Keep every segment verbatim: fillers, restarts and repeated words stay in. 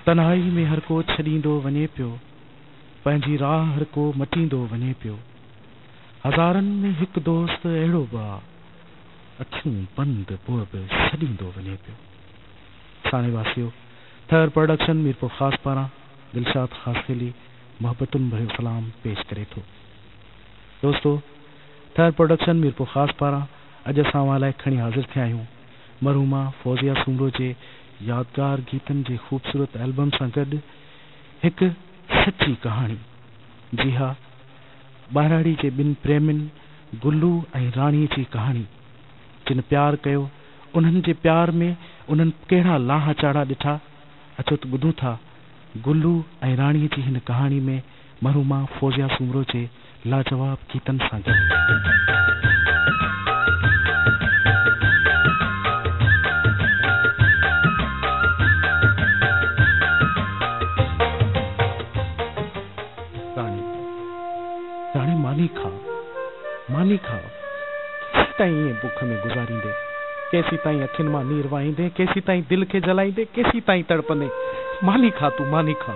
तन्हाई में हर को छॾींदो वञे पियो, पंहिंजी राह हर को मटींदो वञे पियो। हज़ारनि में हिकु दोस्त अहिड़ो बि आहे, अखियूं बंदि पोइ बि छॾींदो वञे पियो। साणे वासियो थर प्रोडक्शन मीरपुर ख़ास पारां दिलशाद ख़ासखेली मोहब्बतुनि भरियो सलाम पेश करे थो। दोस्तो, थर प्रोडक्शन मीरपुर ख़ास पारां अॼु असां अवां लाइ खणी हाज़िर थिया आहियूं मरहूमा फौजिया सूमरो जे यादगार गीतनि जे ख़ूबसूरत एल्बम सां गॾु हिकु सची कहाणी। जी हा, ॿाराड़ी जे ॿिनि प्रेमियुनि गुल्लू ऐं राणीअ जी कहाणी। जिन प्यार कयो उन्हनि जे प्यार में उन्हनि कहिड़ा लाहा चाड़ा ॾिठा, अचो त ॿुधूं था गुल्लू ऐं राणीअ जी हिन कहाणी में मरहूमा फौजिया सूमरो जे लाजवाब गीतनि सां गॾु। राणी राणी मानी खा मानी खा केसी ताईं ईअं बुख में गुज़ारींदे, केसी ताईं अखियुनि मां नीर वाईंदे, केसी ताईं दिलि खे जलाईंदे, केसी ताईं तड़पंदे। मानी खा तूं मानी खा।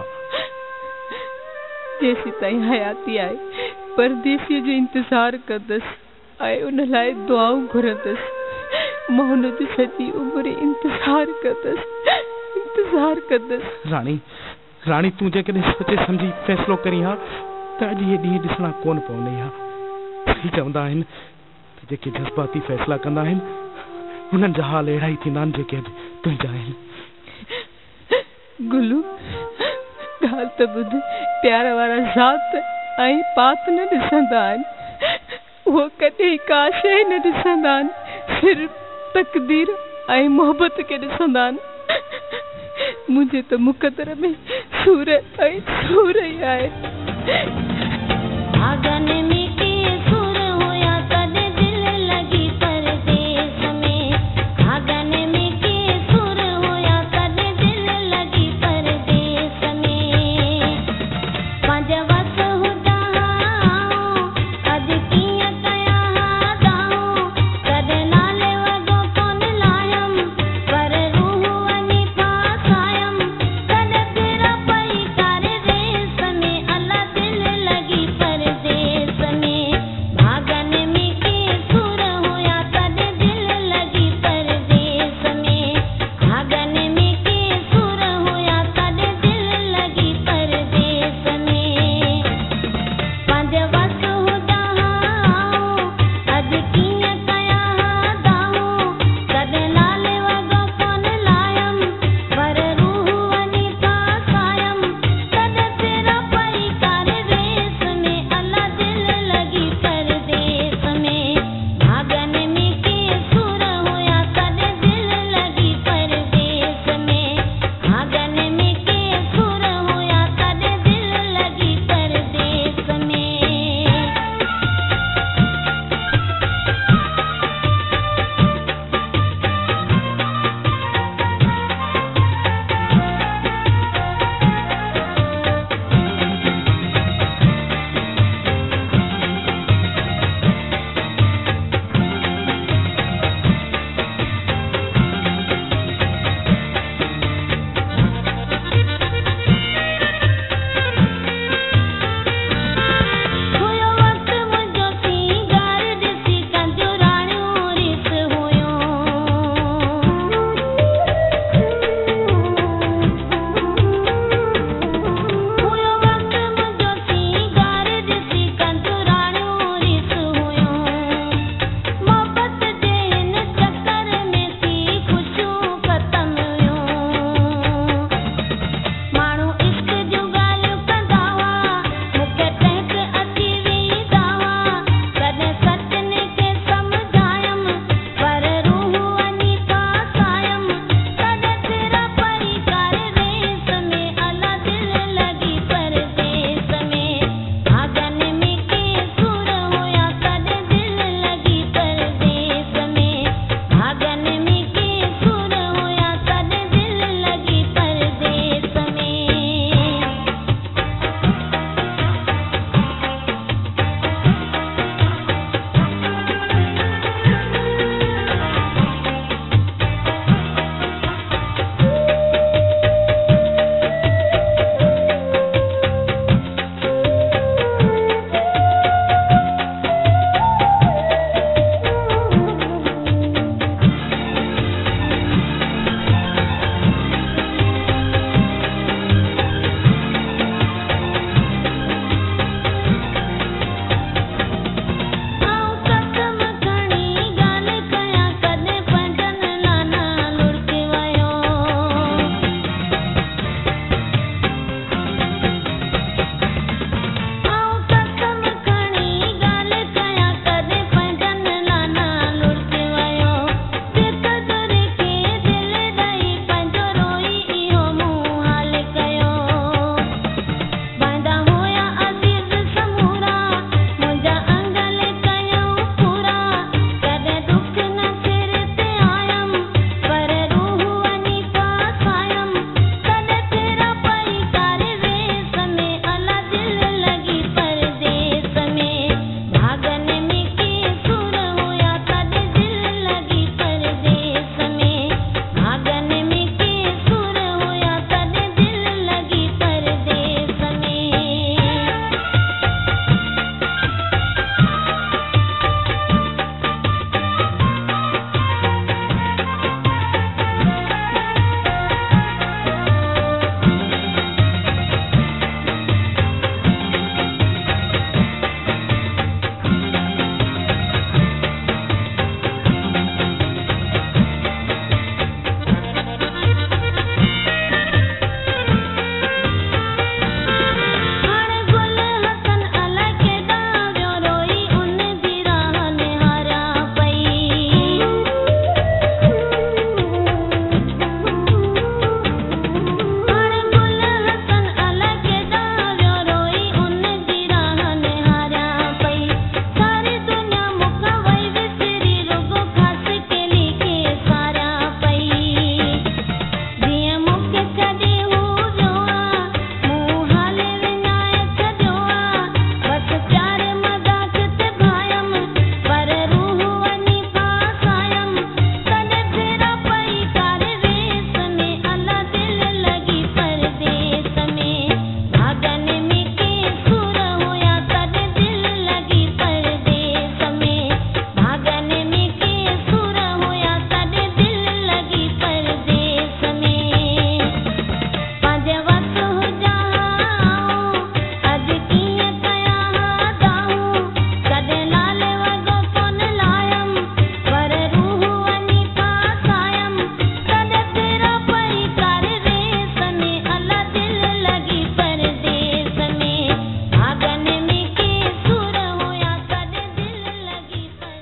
जेसी ताईं हयाती आहे परदेसीअ जो इंतज़ार कंदसि ऐं उन लाइ दुआऊं घुरंदसि। मां हुन जो सॼी उमिरि इंतज़ार कंदसि इंतज़ार कंदसि। राणी राणी तूं जेकॾहिं सोचे सम्झी फ़ैसिलो करी हा त अॼु इहे ॾींहं ॾिसणा कोन पवंदई हा। सही चवंदा आहिनि त जेके जज़्बाती फ़ैसिला कंदा आहिनि उन्हनि जा हाल अहिड़ा ई थींदा आहिनि जेके अॼु तुंहिंजा आहिनि। गुल्लू, ॻाल्हि त ॿुध, प्यार वारा ज़ात ऐं पात न ॾिसंदा आहिनि, उहो कॾहिं का शइ न ॾिसंदा आहिनि, सिर्फ़ु तक़दीर ऐं मोहबत खे ॾिसंदा आहिनि। मुंहिंजे त मुक़दर में सूर ऐं सूर ई आहे।